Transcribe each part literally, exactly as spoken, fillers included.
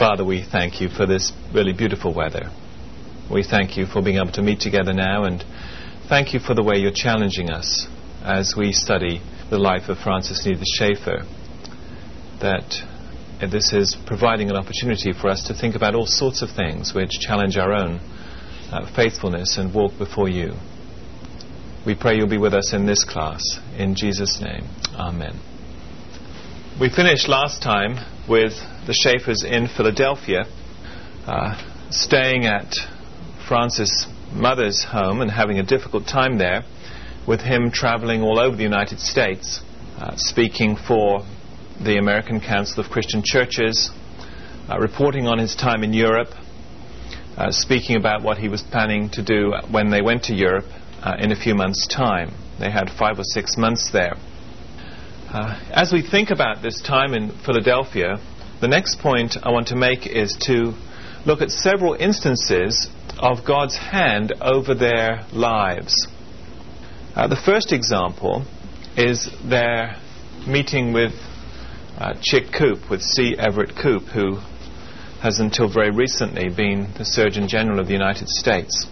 Father, we thank you for this really beautiful weather. We thank you for being able to meet together now, and thank you for the way you're challenging us as we study the life of Francis Nevis Schaeffer, that this is providing an opportunity for us to think about all sorts of things which challenge our own uh, faithfulness and walk before you. We pray you'll be with us in this class. In Jesus' name, amen. We finished last time with the Schaeffers in Philadelphia, uh, staying at Francis' mother's home and having a difficult time there, with him traveling all over the United States, uh, speaking for the American Council of Christian Churches, uh, reporting on his time in Europe, uh, speaking about what he was planning to do when they went to Europe uh, in a few months' time. They had five or six months there. Uh, as we think about this time in Philadelphia, the next point I want to make is to look at several instances of God's hand over their lives. Uh, the first example is their meeting with uh, Chick Coop, with C. Everett Koop, who has until very recently been the Surgeon General of the United States.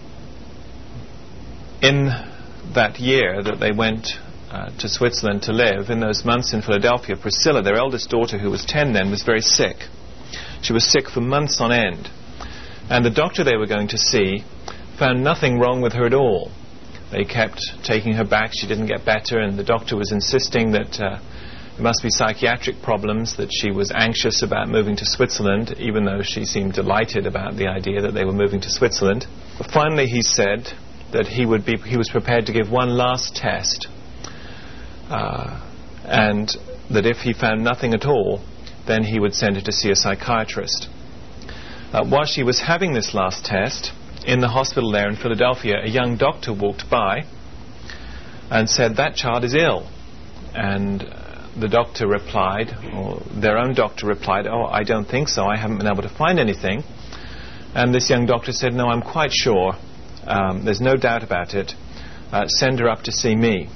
In that year that they went uh, to Switzerland to live, in those months in Philadelphia, Priscilla, their eldest daughter, who was ten then, was very sick. She was sick for months on end. And the doctor they were going to see found nothing wrong with her at all. They kept taking her back, she didn't get better, and the doctor was insisting that uh, there must be psychiatric problems, that she was anxious about moving to Switzerland, even though she seemed delighted about the idea that they were moving to Switzerland. But finally he said that he would be he was prepared to give one last test, uh, and that if he found nothing at all, then he would send her to see a psychiatrist. Uh, while she was having this last test, in the hospital there in Philadelphia, a young doctor walked by and said, "That child is ill." And uh, the doctor replied, or their own doctor replied, "Oh, I don't think so. I haven't been able to find anything." And this young doctor said, "No, I'm quite sure. Um, there's no doubt about it. Uh, send her up to see me."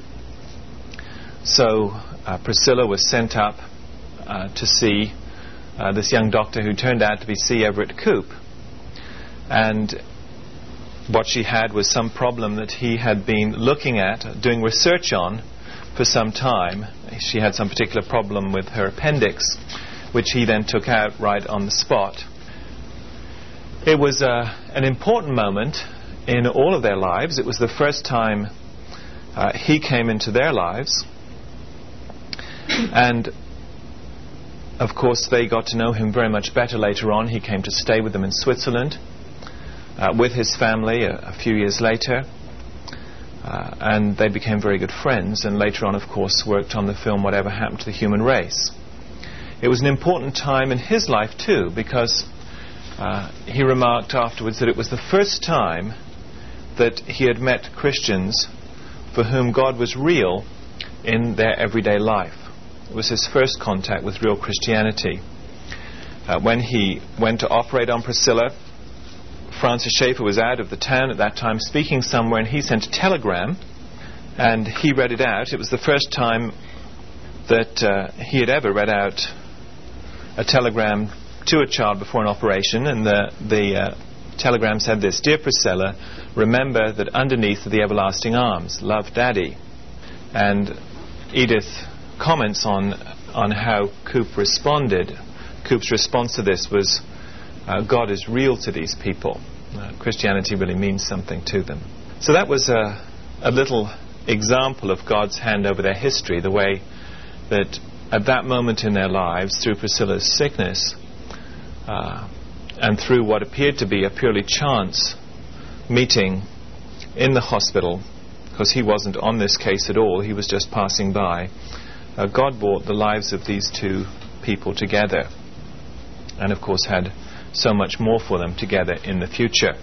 So uh, Priscilla was sent up uh, to see uh, this young doctor, who turned out to be C. Everett Koop. And what she had was some problem that he had been looking at, doing research on for some time. She had some particular problem with her appendix, which he then took out right on the spot. It was uh, an important moment in all of their lives. It was the first time uh, he came into their lives. And of course they got to know him very much better later on. He came to stay with them in Switzerland, Uh, with his family a, a few years later, uh, and they became very good friends, and later on, of course, worked on the film Whatever Happened to the Human Race. It was an important time in his life too, because uh, he remarked afterwards that it was the first time that he had met Christians for whom God was real in their everyday life. It was his first contact with real Christianity. Uh, when he went to operate on Priscilla, Francis Schaeffer was out of the town at that time, speaking somewhere, and he sent a telegram, and he read it out. It was the first time that uh, he had ever read out a telegram to a child before an operation, and the, the uh, telegram said this: "Dear Priscilla, remember that underneath are the everlasting arms. Love, Daddy." And Edith comments on, on how Koop responded. Koop's response to this was, uh, God is real to these people. Uh, Christianity really means something to them. So that was a, a little example of God's hand over their history, the way that at that moment in their lives, through Priscilla's sickness, uh, and through what appeared to be a purely chance meeting in the hospital, because he wasn't on this case at all, he was just passing by, uh, God brought the lives of these two people together, and of course had so much more for them together in the future.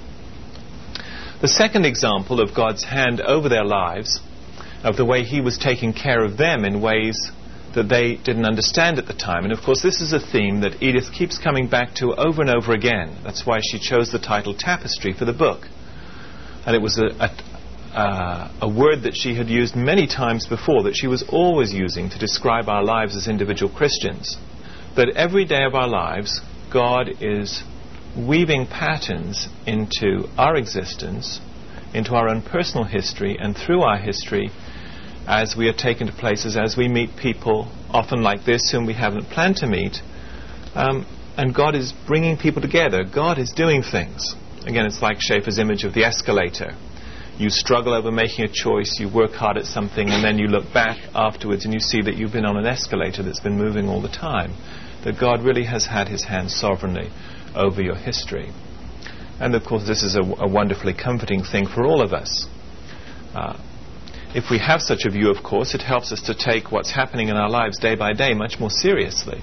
The second example of God's hand over their lives, of the way he was taking care of them in ways that they didn't understand at the time. And of course this is a theme that Edith keeps coming back to over and over again. That's why she chose the title Tapestry for the book. And it was a, a, uh, a word that she had used many times before, that she was always using to describe our lives as individual Christians. that every day of our lives, God is weaving patterns into our existence, into our own personal history, and through our history, as we are taken to places, as we meet people, often like this, whom we haven't planned to meet, um, and God is bringing people together. God is doing things. Again, it's like Schaeffer's image of the escalator. You struggle over making a choice, you work hard at something, and then you look back afterwards and you see that you've been on an escalator that's been moving all the time. That God really has had his hand sovereignly over your history. And of course this is a, a wonderfully comforting thing for all of us. Uh, if we have such a view, of course, it helps us to take what's happening in our lives day by day much more seriously.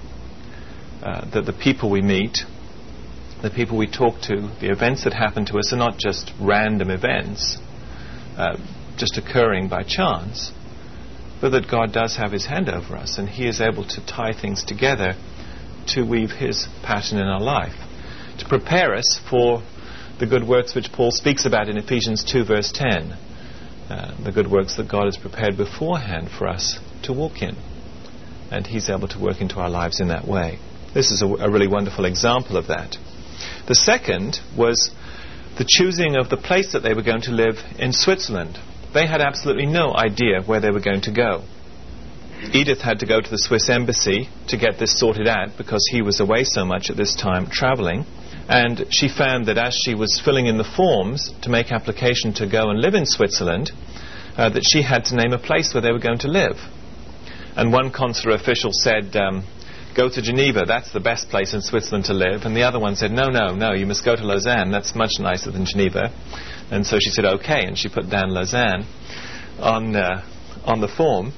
Uh, that the people we meet, the people we talk to, the events that happen to us are not just random events, uh, just occurring by chance, but that God does have his hand over us, and he is able to tie things together to weave his pattern in our life, to prepare us for the good works which Paul speaks about in Ephesians two verse ten, uh, the good works that God has prepared beforehand for us to walk in, and he's able to work into our lives in that way. This is a, a really wonderful example of that. The second was the choosing of the place that they were going to live in Switzerland. They had absolutely no idea where they were going to go. Edith had to go to the Swiss embassy to get this sorted out because he was away so much at this time travelling. And she found that as she was filling in the forms to make application to go and live in Switzerland, uh, that she had to name a place where they were going to live. And one consular official said, um, go to Geneva, that's the best place in Switzerland to live. And the other one said, no, no, no, you must go to Lausanne, that's much nicer than Geneva. And so she said, okay, and she put down Lausanne on, uh, on the form.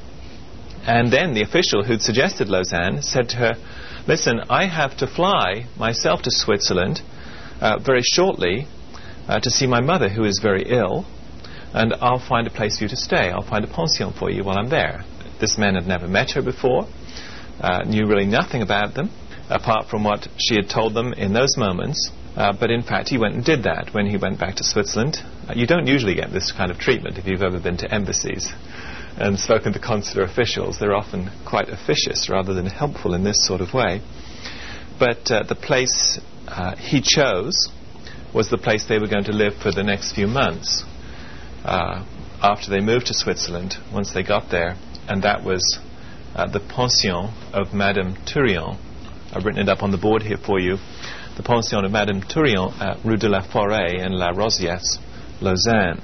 And then the official who'd suggested Lausanne said to her, listen, I have to fly myself to Switzerland uh, very shortly uh, to see my mother, who is very ill, and I'll find a place for you to stay. I'll find a pension for you while I'm there. This man had never met her before, uh, knew really nothing about them, apart from what she had told them in those moments. Uh, but in fact, he went and did that when he went back to Switzerland. Uh, you don't usually get this kind of treatment if you've ever been to embassies and spoken to consular officials. They're often quite officious rather than helpful in this sort of way. But uh, the place uh, he chose was the place they were going to live for the next few months uh, after they moved to Switzerland, once they got there. And that was uh, the pension of Madame Tourion. I've written it up on the board here for you. The pension of Madame Tourion at Rue de la Forêt in La Rosière, Lausanne.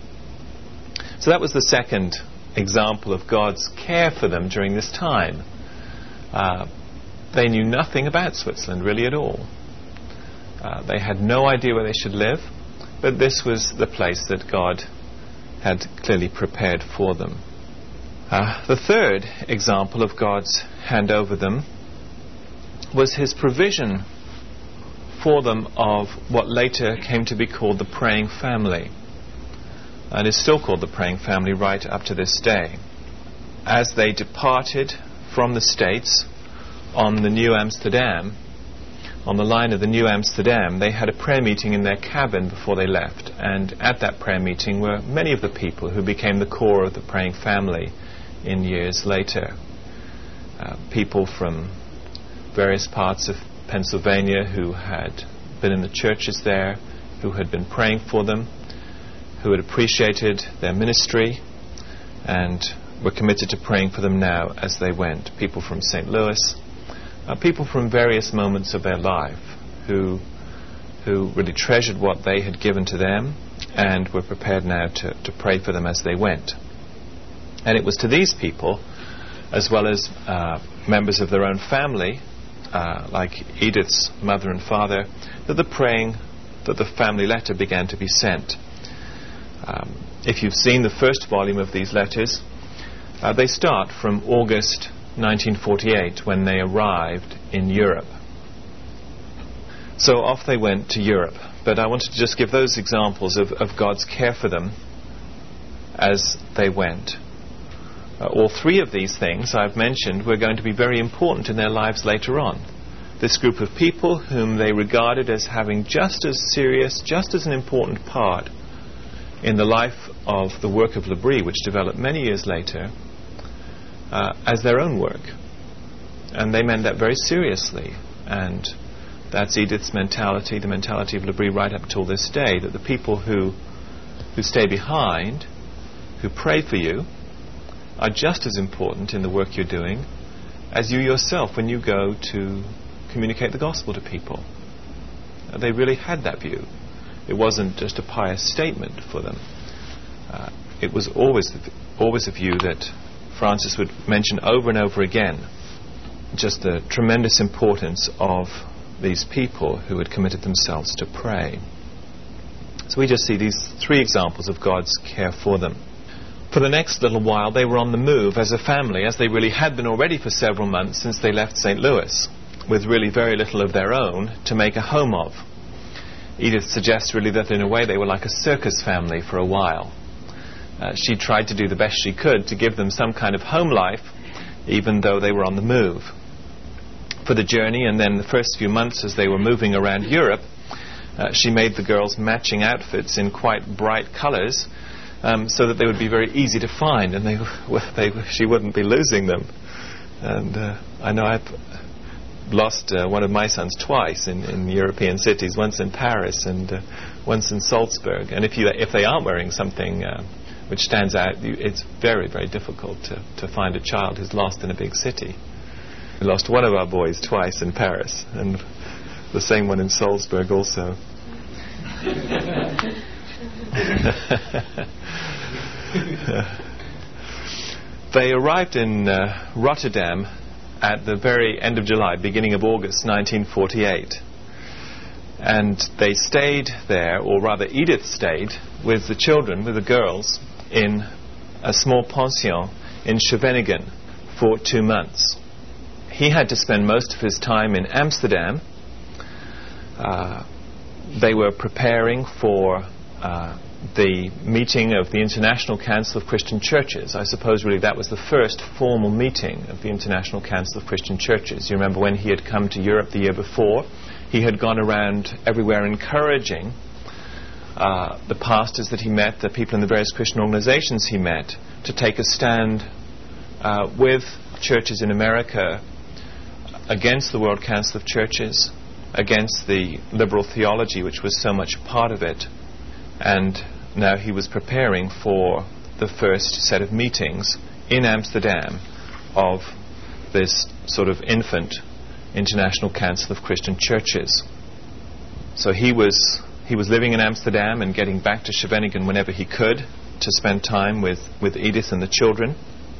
So that was the second example of God's care for them during this time. Uh, they knew nothing about Switzerland really at all. Uh, they had no idea where they should live, but this was the place that God had clearly prepared for them. Uh, the third example of God's hand over them was his provision for them of what later came to be called the praying family, and is still called the praying family right up to this day. As they departed from the States on the New Amsterdam, on the line of the New Amsterdam, they had a prayer meeting in their cabin before they left, and at that prayer meeting were many of the people who became the core of the praying family in years later. Uh, people from various parts of Pennsylvania who had been in the churches there, who had been praying for them, who had appreciated their ministry and were committed to praying for them now as they went. People from Saint Louis, uh, people from various moments of their life who who really treasured what they had given to them and were prepared now to, to pray for them as they went. And it was to these people, as well as uh, members of their own family, uh, like Edith's mother and father, that the praying, that the family letter began to be sent. Um, if you've seen the first volume of these letters, uh, they start from August nineteen forty-eight, when they arrived in Europe. So off they went to Europe. But I wanted to just give those examples of, of God's care for them as they went. Uh, all three of these things I've mentioned were going to be very important in their lives later on. This group of people whom they regarded as having just as serious, just as an important part in the life of the work of L'Abri, which developed many years later, uh, as their own work. And they meant that very seriously. And that's Edith's mentality, the mentality of L'Abri right up till this day, that the people who who stay behind, who pray for you, are just as important in the work you're doing as you yourself when you go to communicate the gospel to people. Uh, they really had that view. It wasn't just a pious statement for them. Uh, it was always the, always a view that Francis would mention over and over again, just the tremendous importance of these people who had committed themselves to pray. So we just see these three examples of God's care for them. For the next little while, they were on the move as a family, as they really had been already for several months since they left Saint Louis, with really very little of their own to make a home of. Edith suggests really that in a way they were like a circus family for a while. Uh, she tried to do the best she could to give them some kind of home life, even though they were on the move. For the journey and then the first few months as they were moving around Europe, uh, she made the girls matching outfits in quite bright colours, um, so that they would be very easy to find, and they, they she wouldn't be losing them. And uh, I know I've lost uh, one of my sons twice in, in European cities, once in Paris and uh, once in Salzburg. And if you if they aren't wearing something uh, which stands out, you, it's very, very difficult to, to find a child who's lost in a big city. We lost one of our boys twice in Paris, and the same one in Salzburg also. They arrived in uh, Rotterdam at the very end of July, beginning of August nineteen forty-eight. And they stayed there, or rather Edith stayed, with the children, with the girls, in a small pension in Scheveningen for two months. He had to spend most of his time in Amsterdam. Uh, they were preparing for uh, the meeting of the International Council of Christian Churches. I suppose really that was the first formal meeting of the International Council of Christian Churches. You remember when he had come to Europe the year before, he had gone around everywhere encouraging uh, the pastors that he met, the people in the various Christian organizations he met, to take a stand uh, with churches in America against the World Council of Churches, against the liberal theology which was so much part of it. And now he was preparing for the first set of meetings in Amsterdam of this sort of infant International Council of Christian Churches. So he was he was living in Amsterdam and getting back to Scheveningen whenever he could to spend time with, with Edith and the children.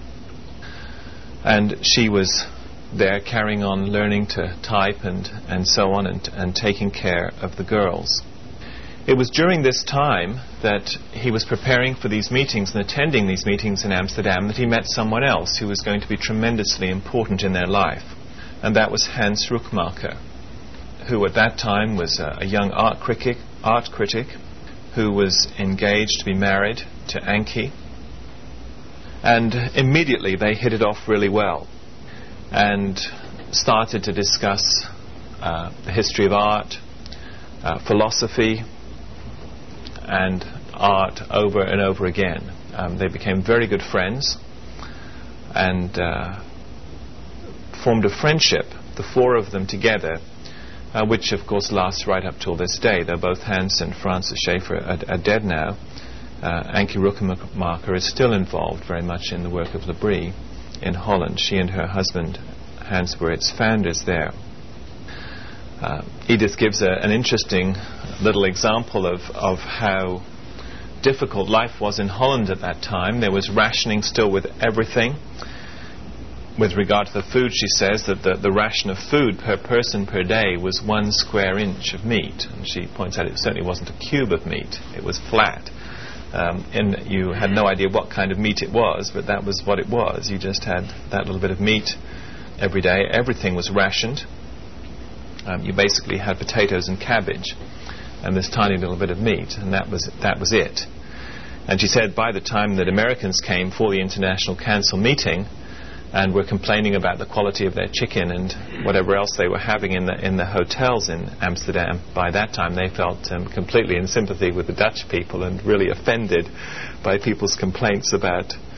And she was there carrying on learning to type and, and so on, and, and taking care of the girls. It was during this time that he was preparing for these meetings and attending these meetings in Amsterdam that he met someone else who was going to be tremendously important in their life. And that was Hans Ruckmacher, who at that time was a, a young art critic, art critic who was engaged to be married to Ankie. And immediately they hit it off really well and started to discuss uh, the history of art, uh, philosophy, and art over and over again. Um, they became very good friends and uh, formed a friendship, the four of them together, uh, which of course lasts right up till this day, though both Hans and Francis Schaeffer are, are dead now. Uh, Ankie Ruckmacher is still involved very much in the work of L'Abri in Holland. She and her husband Hans were its founders there. Uh, Edith gives a, an interesting little example of, of how difficult life was in Holland at that time. There was rationing still with everything. With regard to the food, she says that the, the ration of food per person per day was one square inch of meat. And she points out it certainly wasn't a cube of meat. It was flat. Um, and you had no idea what kind of meat it was, but that was what it was. You just had that little bit of meat every day. Everything was rationed. Um, you basically had potatoes and cabbage and this tiny little bit of meat, and that was that was it. And she said by the time that Americans came for the International Council meeting and were complaining about the quality of their chicken and whatever else they were having in the in the hotels in Amsterdam, by that time they felt um, completely in sympathy with the Dutch people and really offended by people's complaints about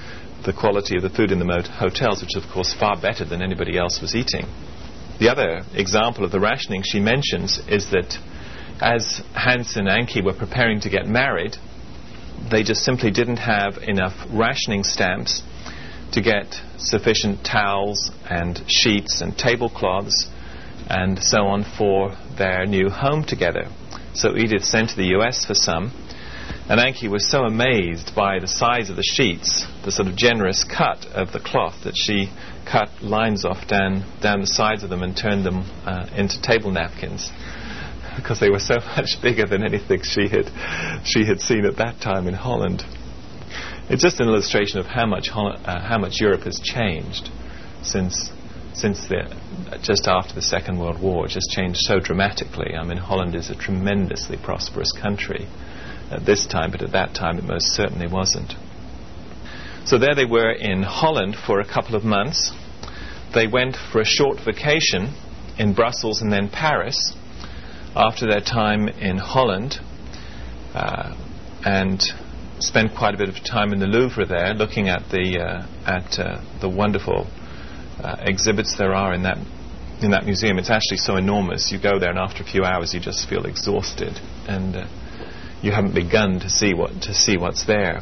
the quality of the food in the mot- hotels, which is of course far better than anybody else was eating. The other example of the rationing she mentions is that as Hans and Ankie were preparing to get married, they just simply didn't have enough rationing stamps to get sufficient towels and sheets and tablecloths and so on for their new home together. So Edith sent to the U S for some, and Ankie was so amazed by the size of the sheets, the sort of generous cut of the cloth, that she cut lines off down, down the sides of them and turned them uh, into table napkins, because they were so much bigger than anything she had she had seen at that time in Holland. It's just an illustration of how much Hol- uh, how much Europe has changed since since the just after the Second World War. It just changed so dramatically. I mean, Holland is a tremendously prosperous country at this time, but at that time it most certainly wasn't. So there they were in Holland for a couple of months. They went for a short vacation in Brussels and then Paris after their time in Holland, uh, and spent quite a bit of time in the Louvre there, looking at the uh, at uh, the wonderful uh, exhibits there are in that in that museum. It's actually so enormous. You go there, and after a few hours, you just feel exhausted, and uh, you haven't begun to see what to see what's there.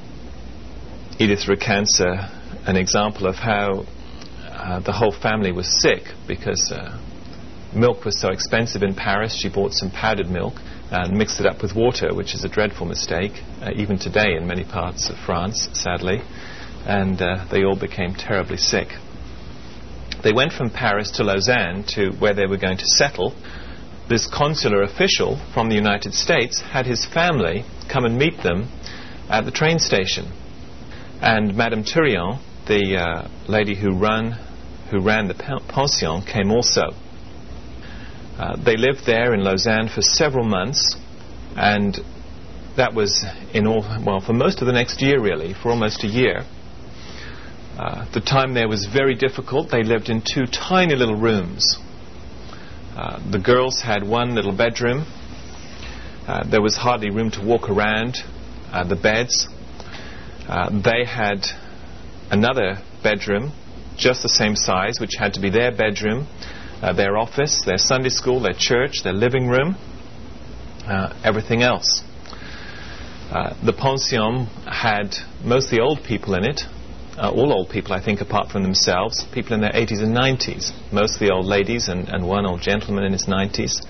Edith recounts uh, an example of how uh, the whole family was sick because uh, milk was so expensive in Paris. She bought some powdered milk and mixed it up with water, which is a dreadful mistake, uh, even today in many parts of France, sadly, and uh, they all became terribly sick. They went from Paris to Lausanne, to where they were going to settle. This consular official from the United States had his family come and meet them at the train station. And Madame Tourion, the uh, lady who run, who ran the pension, came also. Uh, they lived there in Lausanne for several months, and that was in all, well, for most of the next year, really, for almost a year. Uh, the time there was very difficult. They lived in two tiny little rooms. Uh, the girls had one little bedroom. Uh, there was hardly room to walk around uh, the beds. Uh, they had another bedroom, just the same size, which had to be their bedroom, uh, their office, their Sunday school, their church, their living room, uh, everything else. Uh, the pension had mostly old people in it, uh, all old people, I think, apart from themselves, people in their eighties and nineties, mostly old ladies and, and one old gentleman in his nineties.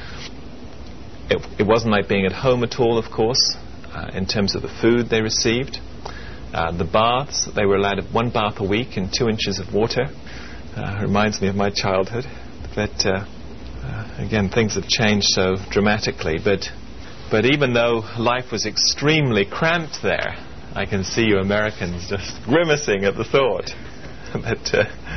It, it wasn't like being at home at all, of course, uh, in terms of the food they received. Uh, the baths, they were allowed one bath a week in two inches of water. Uh, reminds me of my childhood. But uh, uh, again, things have changed so dramatically. But but even though life was extremely cramped there, I can see you Americans just grimacing at the thought. But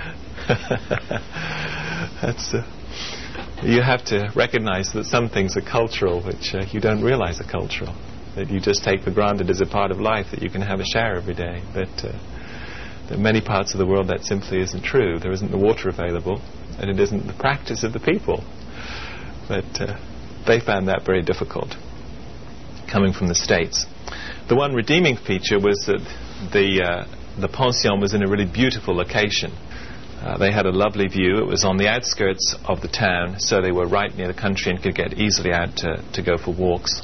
uh, that's uh, you have to recognize that some things are cultural, which uh, you don't realize are cultural. That you just take for granted as a part of life, that you can have a shower every day. But uh, there are many parts of the world that simply isn't true. There isn't the water available, and it isn't the practice of the people. But uh, they found that very difficult, coming from the States. The one redeeming feature was that the, uh, the pension was in a really beautiful location. Uh, they had a lovely view. It was on the outskirts of the town, so they were right near the country and could get easily out to, to go for walks.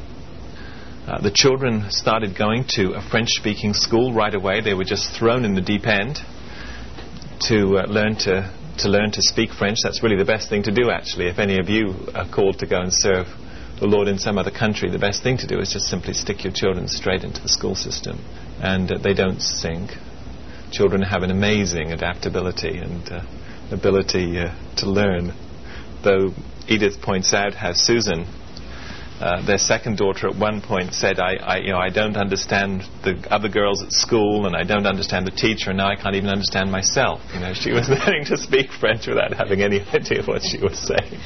Uh, the children started going to a French-speaking school right away. They were just thrown in the deep end to uh, learn to to learn to speak French. That's really the best thing to do, actually. If any of you are called to go and serve the Lord in some other country, the best thing to do is just simply stick your children straight into the school system. And uh, they don't sink. Children have an amazing adaptability and uh, ability uh, to learn. Though Edith points out how Susan, Uh, their second daughter, at one point said, I, I, you know, I don't understand the other girls at school, and I don't understand the teacher, and now I can't even understand myself. You know, she was learning to speak French without having any idea what she was saying.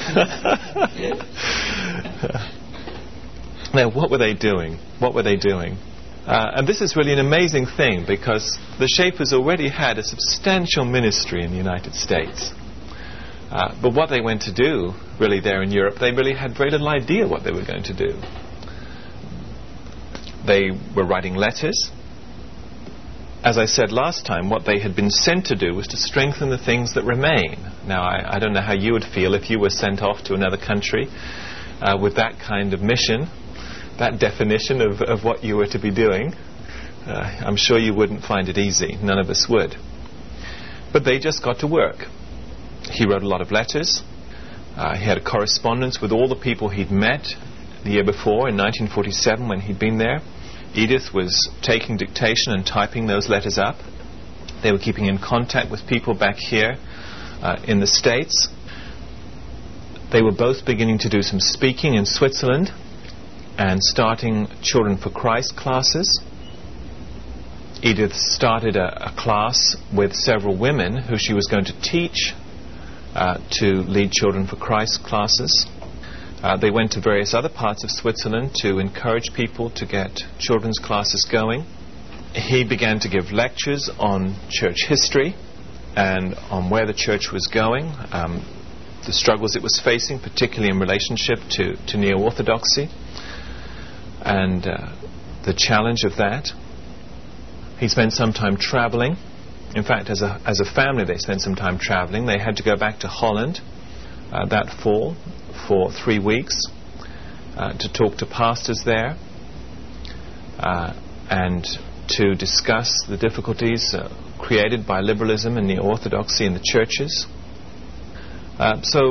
Now, what were they doing? What were they doing? Uh, and this is really an amazing thing, because the Schaeffers already had a substantial ministry in the United States. Uh, but what they went to do, really, there in Europe, they really had very little idea what they were going to do. They were writing letters. as I said last time, what they had been sent to do was to strengthen the things that remain. Now, I, I don't know how you would feel if you were sent off to another country uh, with that kind of mission, that definition of, of what you were to be doing. Uh, I'm sure you wouldn't find it easy. None of us would. But they just got to work. He wrote a lot of letters. Uh, he had a correspondence with all the people he'd met the year before, in nineteen forty-seven, when he'd been there. Edith was taking dictation and typing those letters up. They were keeping in contact with people back here uh, in the States. They were both beginning to do some speaking in Switzerland and starting Children for Christ classes. Edith started a, a class with several women who she was going to teach uh, to lead Children for Christ classes. Uh, they went to various other parts of Switzerland to encourage people to get children's classes going. He began to give lectures on church history and on where the church was going, um, the struggles it was facing, particularly in relationship to, to neo-orthodoxy, and uh, the challenge of that. He spent some time traveling. In fact, as a, as a family, they spent some time traveling. They had to go back to Holland uh, that fall for three weeks uh, to talk to pastors there uh, and to discuss the difficulties uh, created by liberalism and neo-orthodoxy in the churches. Uh, so,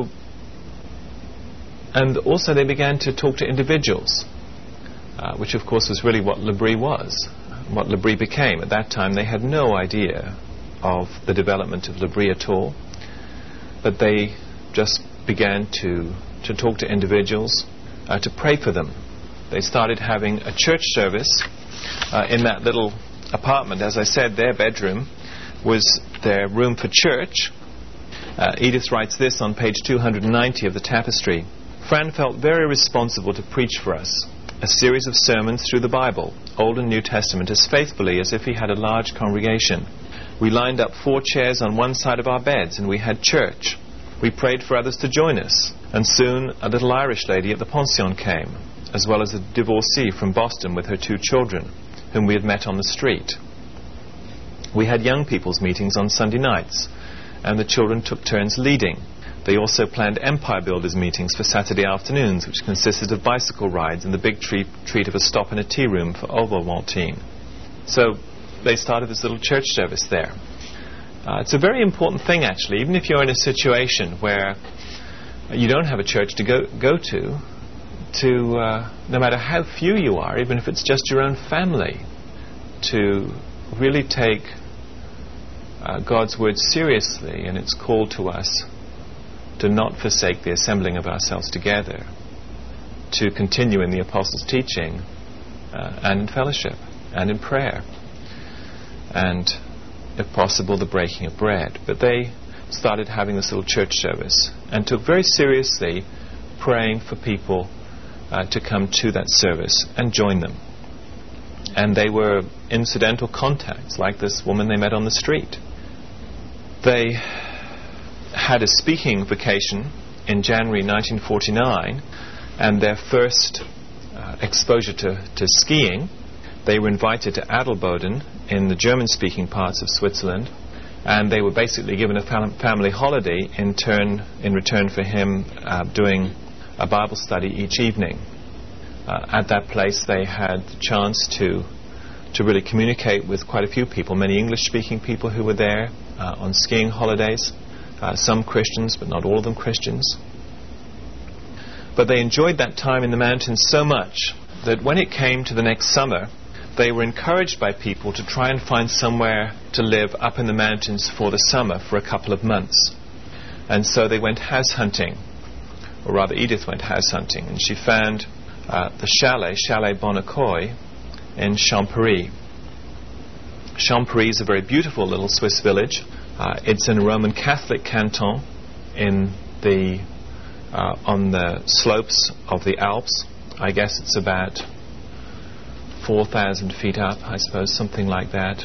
and also they began to talk to individuals, uh, which of course was really what L'Abri was, what L'Abri became. At that time they had no idea of the development of L'Abri at all, but they just began to to talk to individuals, uh, to pray for them. They started having a church service uh, in that little apartment. As I said, their bedroom was their room for church. Uh, Edith writes this on page two hundred ninety of the tapestry. Fran felt very responsible to preach for us a series of sermons through the Bible, Old and New Testament, as faithfully as if he had a large congregation. We lined up four chairs on one side of our beds and we had church. We prayed for others to join us, and soon a little Irish lady at the pension came, as well as a divorcee from Boston with her two children, whom we had met on the street. We had young people's meetings on Sunday nights, and the children took turns leading. They also planned Empire Builders meetings for Saturday afternoons, which consisted of bicycle rides and the big treat, treat of a stop in a tea room for Ovaltine. So they started this little church service there. Uh, it's a very important thing, actually, even if you're in a situation where you don't have a church to go, go to, to uh, no matter how few you are, even if it's just your own family, to really take uh, God's word seriously and its call to us to not forsake the assembling of ourselves together, to continue in the apostles' teaching uh, and in fellowship and in prayer, and if possible the breaking of bread. But they started having this little church service and took very seriously praying for people uh, to come to that service and join them. And they were incidental contacts, like this woman they met on the street. They had a speaking vacation in January nineteen forty-nine, and their first uh, exposure to, to skiing. They were invited to Adelboden in the German-speaking parts of Switzerland, and they were basically given a fam- family holiday in turn, in return for him uh, doing a Bible study each evening. Uh, at that place they had the chance to to really communicate with quite a few people, many English-speaking people who were there uh, on skiing holidays, uh, some Christians, but not all of them Christians. But they enjoyed that time in the mountains so much that when it came to the next summer, they were encouraged by people to try and find somewhere to live up in the mountains for the summer for a couple of months. And so they went house hunting, or rather Edith went house hunting, and she found uh, the chalet, Chalet Bonnecoy, in Champéry. Champéry is a very beautiful little Swiss village. Uh, it's in a Roman Catholic canton in the uh, on the slopes of the Alps. I guess it's about four thousand feet up, I suppose, something like that.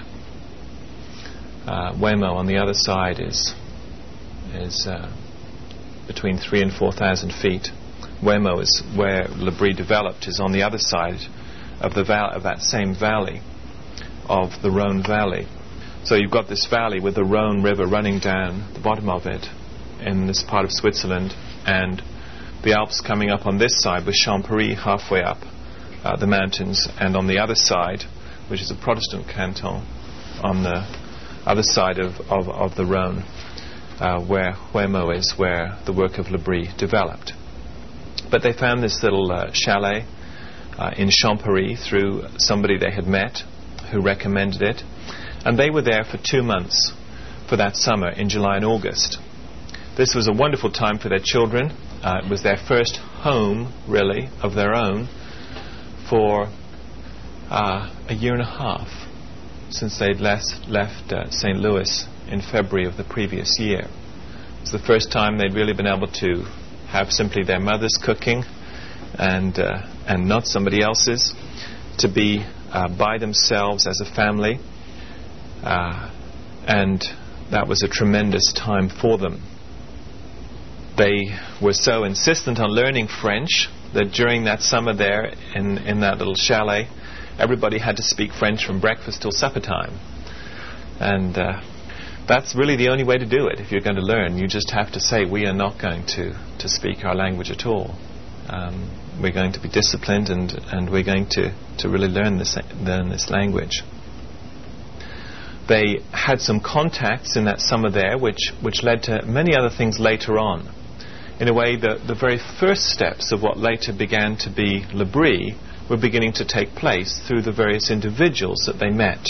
Uh, Wemo on the other side is is uh, between three and four thousand feet. Wemo is where L'Abri developed, is on the other side of the val- of that same valley, of the Rhone Valley. So you've got this valley with the Rhone River running down the bottom of it in this part of Switzerland, and the Alps coming up on this side with Champéry halfway up uh, the mountains, and on the other side, which is a Protestant canton, on the other side of, of, of the Rhone, uh, where Huemo is, where the work of L'Abri developed. But they found this little uh, chalet uh, in Champéry through somebody they had met who recommended it, and they were there for two months for that summer in July and August. This was a wonderful time for their children. Uh, it was their first home, really, of their own for uh, a year and a half since they'd left, left uh, Saint Louis in February of the previous year. It was the first time they'd really been able to have simply their mother's cooking and uh, and not somebody else's, to be uh, by themselves as a family, uh, and that was a tremendous time for them. They were so insistent on learning French that during that summer there in, in that little chalet, everybody had to speak French from breakfast till supper time. And uh, that's really the only way to do it. If you're going to learn, you just have to say, we are not going to, to speak our language at all. Um, we're going to be disciplined, and, and we're going to, to really learn this, learn this language. They had some contacts in that summer there, which, which led to many other things later on. In a way, the, the very first steps of what later began to be L'Abri were beginning to take place through the various individuals that they met.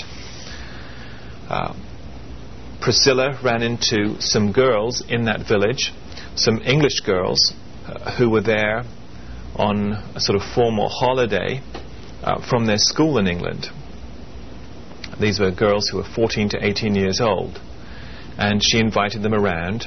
Uh, Priscilla ran into some girls in that village, some English girls uh, who were there on a sort of formal holiday uh, from their school in England. These were girls who were fourteen to eighteen years old, and she invited them around,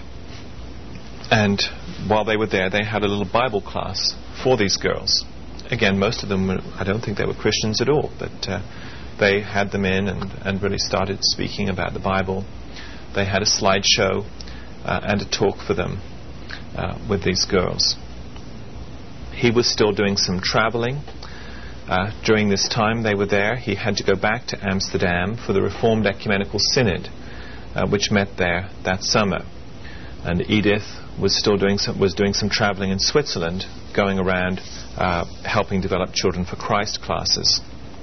and while they were there they had a little Bible class for these girls. Again, most of them were, I don't think they were Christians at all, but uh, they had them in and, and really started speaking about the Bible. They had a slideshow uh, and a talk for them uh, with these girls. He was still doing some traveling. Uh, during this time they were there, he had to go back to Amsterdam for the Reformed Ecumenical Synod, uh, which met there that summer. And Edith was still doing some, was doing some traveling in Switzerland, going around uh, helping develop Children for Christ classes.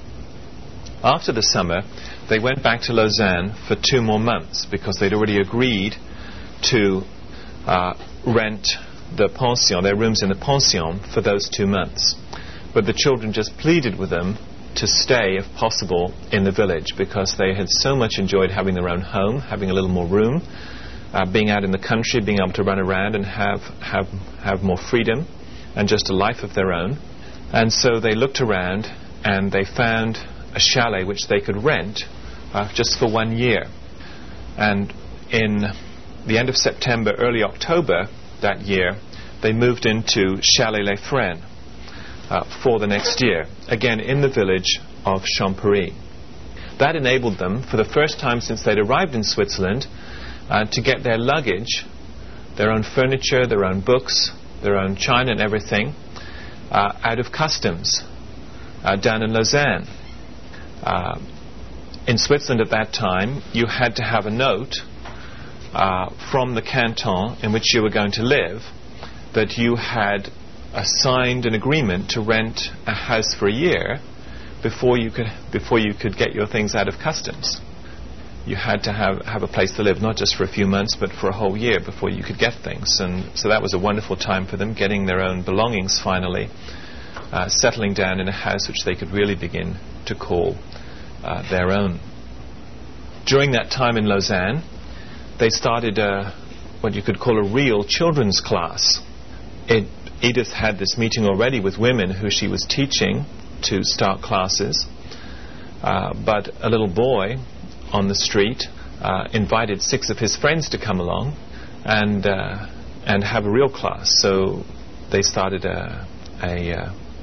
After the summer, they went back to Lausanne for two more months because they'd already agreed to uh, rent the pension, their rooms in the pension, for those two months. But the children just pleaded with them to stay, if possible, in the village, because they had so much enjoyed having their own home, having a little more room, uh, being out in the country, being able to run around and have, have, have more freedom and just a life of their own. And so they looked around and they found a chalet which they could rent uh, just for one year. And in the end of September, early October that year, they moved into Chalet Les Frères uh, for the next year, again in the village of Champéry. That enabled them, for the first time since they'd arrived in Switzerland, uh, to get their luggage, their own furniture, their own books, their own china and everything, uh, out of customs uh, down in Lausanne. Uh, in Switzerland at that time, you had to have a note uh, from the canton in which you were going to live that you had uh, signed an agreement to rent a house for a year before you could before you could get your things out of customs. You had to have, have a place to live, not just for a few months, but for a whole year before you could get things. And so that was a wonderful time for them, getting their own belongings finally, uh, settling down in a house which they could really begin to call uh, their own. During that time in Lausanne, they started a, what you could call a real children's class. It, Edith had this meeting already with women who she was teaching to start classes, uh, but a little boy on the street uh, invited six of his friends to come along and uh, and have a real class. So they started a a,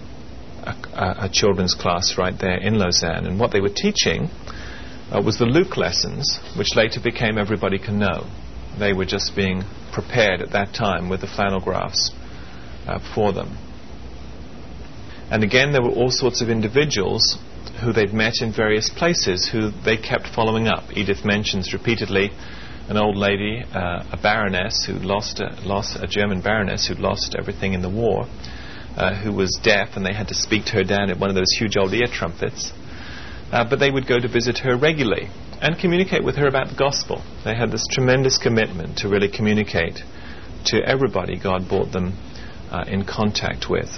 a a children's class right there in Lausanne, and what they were teaching uh, was the Luke lessons, which later became Everybody Can Know. They were just being prepared at that time with the flannel graphs uh, for them. And again, there were all sorts of individuals who they'd met in various places, who they kept following up. Edith mentions repeatedly an old lady, uh, a baroness who lost a, lost a German baroness who'd lost everything in the war, uh, who was deaf, and they had to speak to her down at one of those huge old ear trumpets. Uh, but they would go to visit her regularly and communicate with her about the gospel. They had this tremendous commitment to really communicate to everybody God brought them uh, in contact with.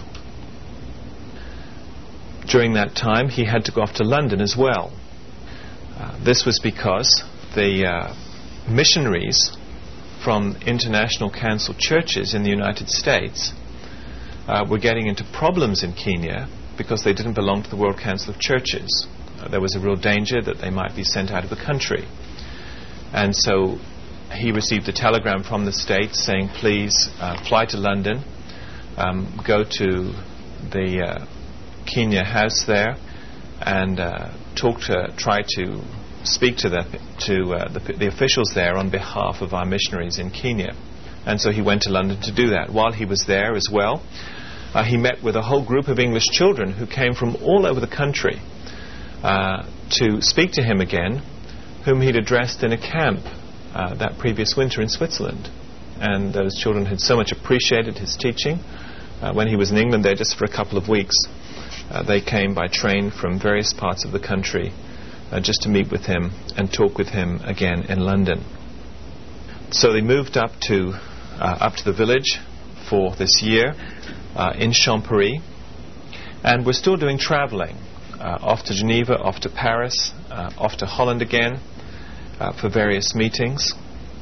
During that time, he had to go off to London as well. Uh, this was because the uh, missionaries from international council churches in the United States uh, were getting into problems in Kenya because they didn't belong to the World Council of Churches. Uh, there was a real danger that they might be sent out of the country. And so he received a telegram from the States saying, please uh, fly to London, um, go to the uh, Kenya house there and uh, talk to, try to speak to the to uh, the, the officials there on behalf of our missionaries in Kenya. And so he went to London to do that. While he was there as well, uh, he met with a whole group of English children who came from all over the country uh, to speak to him again, whom he'd addressed in a camp uh, that previous winter in Switzerland. And those children had so much appreciated his teaching. Uh, when he was in England there just for a couple of weeks, uh, they came by train from various parts of the country Uh, just to meet with him and talk with him again in London. So they moved up to uh, up to the village for this year uh, in Champéry, and we're still doing travelling uh, off to Geneva, off to Paris, uh, off to Holland again uh, for various meetings.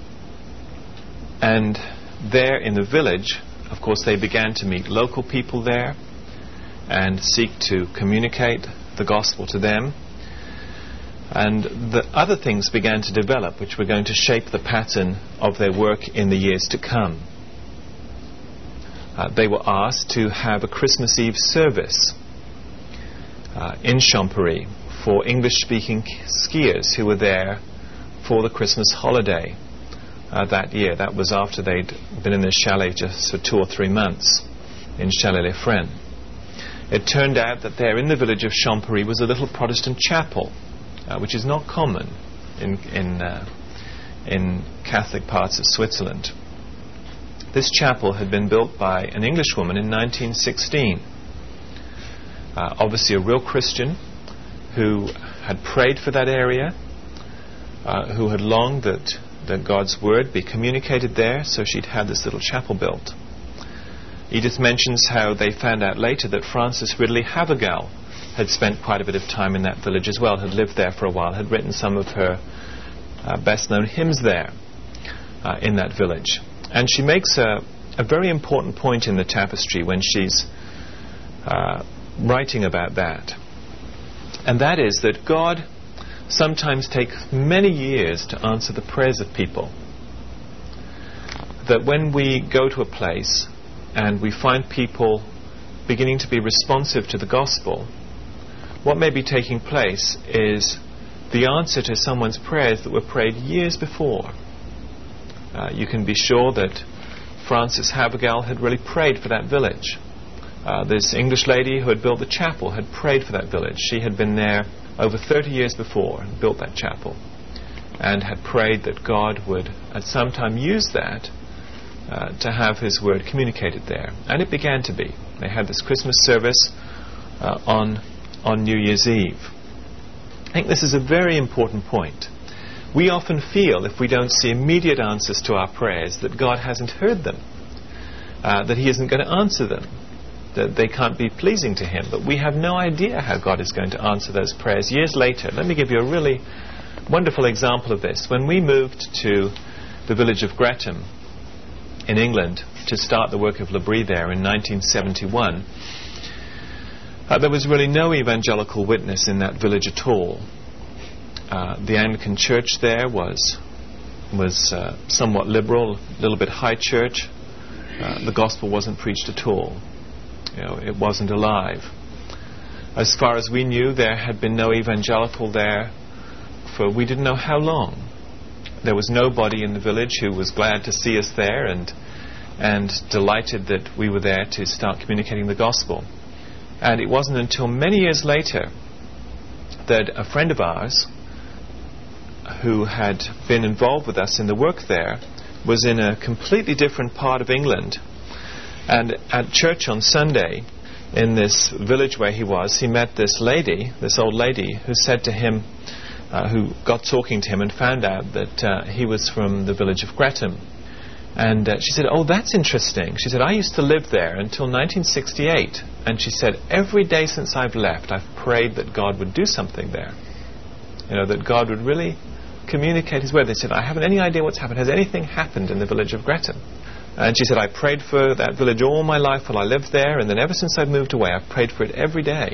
And there in the village, of course, they began to meet local people there and seek to communicate the gospel to them. And the other things began to develop which were going to shape the pattern of their work in the years to come. Uh, they were asked to have a Christmas Eve service uh, in Champéry for English-speaking skiers who were there for the Christmas holiday uh, that year. That was after they'd been in their chalet just for two or three months in Chalet-les-Frères. It turned out that there in the village of Champéry was a little Protestant chapel, Uh, which is not common in in, uh, in Catholic parts of Switzerland. This chapel had been built by an Englishwoman in nineteen sixteen. Uh, obviously a real Christian who had prayed for that area, uh, who had longed that, that God's word be communicated there, so she'd had this little chapel built. Edith mentions how they found out later that Frances Ridley Havergal had spent quite a bit of time in that village as well, had lived there for a while, had written some of her uh, best-known hymns there uh, in that village. And she makes a, a very important point in the tapestry when she's uh, writing about that. And that is that God sometimes takes many years to answer the prayers of people. That when we go to a place and we find people beginning to be responsive to the gospel, what may be taking place is the answer to someone's prayers that were prayed years before. Uh, you can be sure that Frances Havergal had really prayed for that village. Uh, this English lady who had built the chapel had prayed for that village. She had been there over thirty years before and built that chapel, and had prayed that God would at some time use that uh, to have his word communicated there. And it began to be. They had this Christmas service uh, on on New Year's Eve. I think this is a very important point. We often feel, if we don't see immediate answers to our prayers, that God hasn't heard them, uh, that he isn't going to answer them, that they can't be pleasing to him. But we have no idea how God is going to answer those prayers years later. Let me give you a really wonderful example of this. When we moved to the village of Gretham in England to start the work of L'Abri there in nineteen seventy-one, Uh, there was really no evangelical witness in that village at all. Uh, the Anglican church there was was uh, somewhat liberal, a little bit high church. Uh, the gospel wasn't preached at all. You know, it wasn't alive. As far as we knew, there had been no evangelical there for we didn't know how long. There was nobody in the village who was glad to see us there and and delighted that we were there to start communicating the gospel. And it wasn't until many years later that a friend of ours who had been involved with us in the work there was in a completely different part of England, and at church on Sunday in this village where he was, he met this lady, this old lady, who said to him, uh, who got talking to him and found out that uh, he was from the village of Gretham. And uh, she said, "Oh, that's interesting." She said, "I used to live there until nineteen sixty-eight. And she said, "Every day since I've left, I've prayed that God would do something there. You know, that God would really communicate His word." They said, "I haven't any idea what's happened. Has anything happened in the village of Gretham?" And she said, "I prayed for that village all my life while I lived there, and then ever since I've moved away, I've prayed for it every day."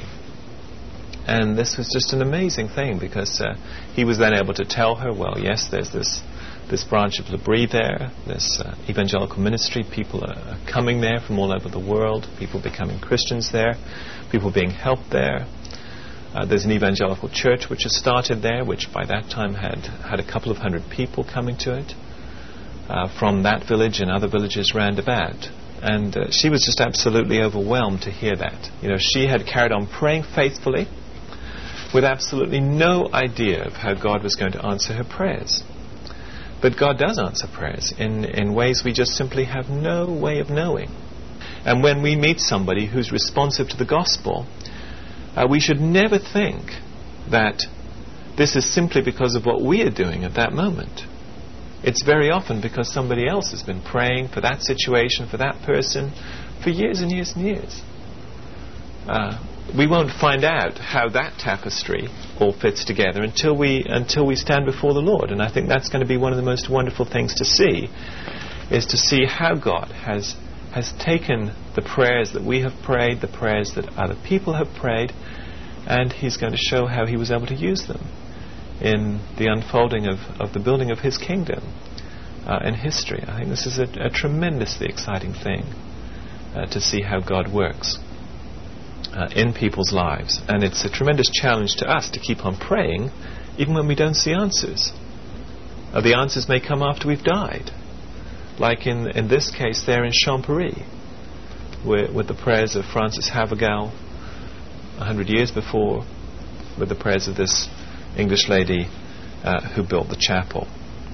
And this was just an amazing thing, because uh, he was then able to tell her, well, yes, there's this this branch of L'Abri there, this uh, evangelical ministry. People are coming there from all over the world, people becoming Christians there, people being helped there. Uh, there's an evangelical church which has started there, which by that time had had a couple of hundred people coming to it uh, from that village and other villages round about. And uh, she was just absolutely overwhelmed to hear that. You know, she had carried on praying faithfully with absolutely no idea of how God was going to answer her prayers. But God does answer prayers in, in ways we just simply have no way of knowing. And when we meet somebody who's responsive to the gospel, uh, we should never think that this is simply because of what we are doing at that moment. It's very often because somebody else has been praying for that situation, for that person, for years and years and years. Uh, we won't find out how that tapestry all fits together until we until we stand before the Lord. And I think that's going to be one of the most wonderful things to see, is to see how God has has taken the prayers that we have prayed, the prayers that other people have prayed, and He's going to show how He was able to use them in the unfolding of, of the building of His kingdom uh, in history. I think this is a, a tremendously exciting thing uh, to see how God works Uh, in people's lives. And it's a tremendous challenge to us to keep on praying even when we don't see answers. Uh, the answers may come after we've died, like in in this case there in Champery, where, with the prayers of Francis Havergal a hundred years before, with the prayers of this English lady uh, who built the chapel.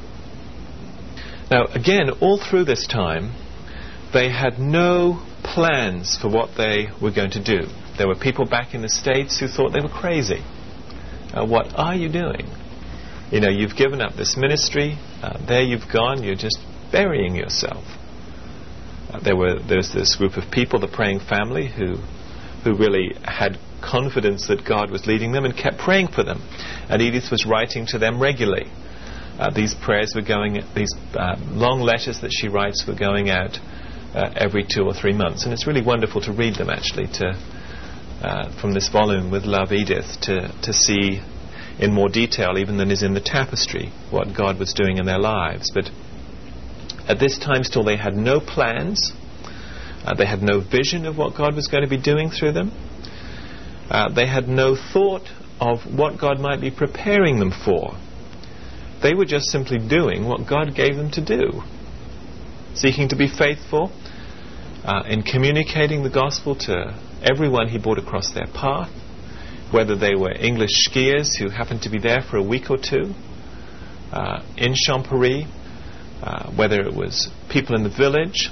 Now again, all through this time they had no plans for what they were going to do. There were people back in the States who thought they were crazy. Uh, what are you doing? You know, you've given up this ministry. Uh, there you've gone. You're just burying yourself. Uh, there were there's this group of people, the praying family, who who really had confidence that God was leading them and kept praying for them. And Edith was writing to them regularly. Uh, these prayers were going. These uh, long letters that she writes were going out uh, every two or three months, and it's really wonderful to read them. Actually, to Uh, from this volume with Love Edith, to, to see in more detail, even than is in the tapestry, what God was doing in their lives. But at this time still they had no plans. Uh, they had no vision of what God was going to be doing through them. Uh, they had no thought of what God might be preparing them for. They were just simply doing what God gave them to do, seeking to be faithful uh, in communicating the gospel to everyone He brought across their path, whether they were English skiers who happened to be there for a week or two uh, in Champery, uh, whether it was people in the village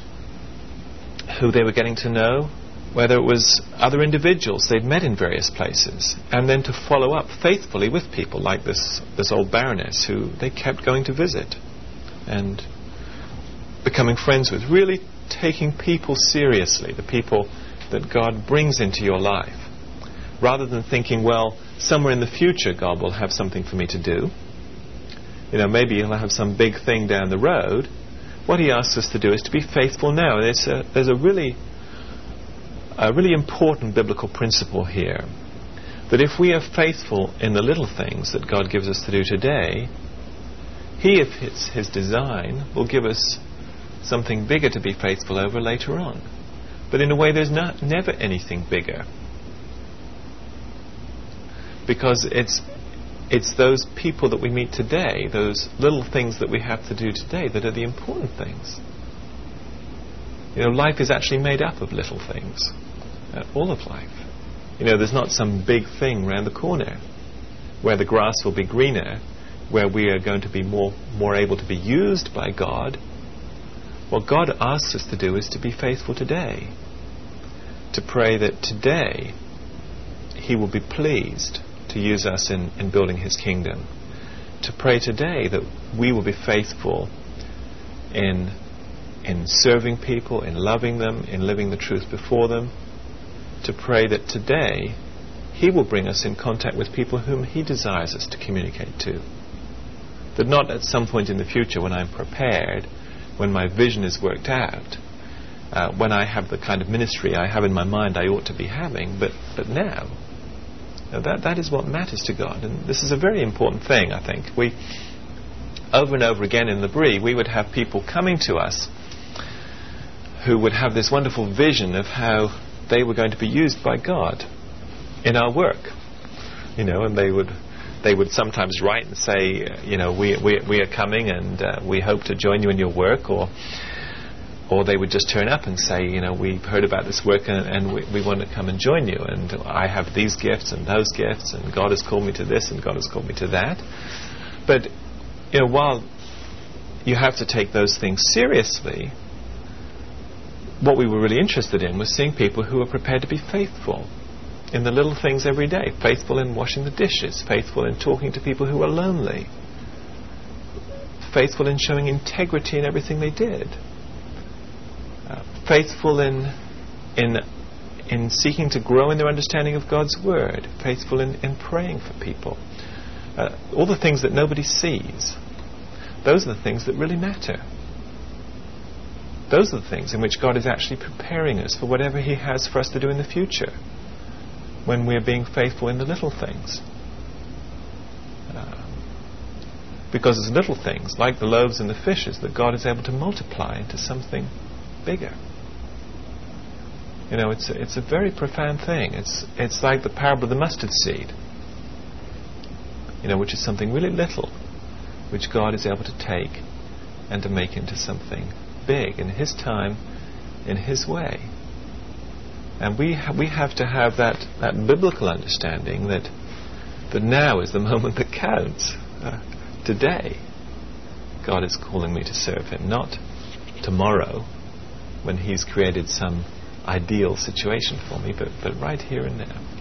who they were getting to know, whether it was other individuals they'd met in various places, and then to follow up faithfully with people like this, this old baroness who they kept going to visit and becoming friends with, really taking people seriously, the people that God brings into your life, rather than thinking, well, somewhere in the future God will have something for me to do. You know, maybe He'll have some big thing down the road. What He asks us to do is to be faithful now. And it's a, there's a really, a really important biblical principle here, that if we are faithful in the little things that God gives us to do today, He, if it's His design, will give us something bigger to be faithful over later on. But in a way there's not never anything bigger, because it's it's those people that we meet today, those little things that we have to do today, that are the important things. You know, life is actually made up of little things, uh, all of life. You know, there's not some big thing round the corner. where the grass will be greener, where we are going to be more, more able to be used by God, what God asks us to do is to be faithful today. To pray that today He will be pleased to use us in, in building His kingdom. To pray today that we will be faithful in, in serving people, in loving them, in living the truth before them. To pray that today He will bring us in contact with people whom He desires us to communicate to. That not at some point in the future, when I'm prepared, when my vision is worked out, uh, when I have the kind of ministry I have in my mind I ought to be having, but, but now, now that, that is what matters to God. And this is a very important thing, I think. We, over and over again in L'Abri, we would have people coming to us who would have this wonderful vision of how they were going to be used by God in our work. You know, and they would they would sometimes write and say, uh, you know, we, we we are coming and uh, we hope to join you in your work, or or they would just turn up and say, you know, we've heard about this work and, and we, we want to come and join you, and I have these gifts and those gifts, and God has called me to this and God has called me to that. But, you know, while you have to take those things seriously, what we were really interested in was seeing people who are prepared to be faithful in the little things every day, faithful in washing the dishes, faithful in talking to people who are lonely, faithful in showing integrity in everything they did, uh, faithful in in in seeking to grow in their understanding of God's Word, faithful in, in praying for people. Uh, all the things that nobody sees, those are the things that really matter. Those are the things in which God is actually preparing us for whatever He has for us to do in the future, when we're being faithful in the little things. Uh, because it's little things, like the loaves and the fishes, that God is able to multiply into something bigger. You know, it's a, it's a very profound thing. It's it's like the parable of the mustard seed, you know, which is something really little, which God is able to take and to make into something big in His time, in His way. And we ha- we have to have that, that biblical understanding that that now is the moment that counts. Uh, today, God is calling me to serve Him, not tomorrow, when He's created some ideal situation for me, but, but right here and now.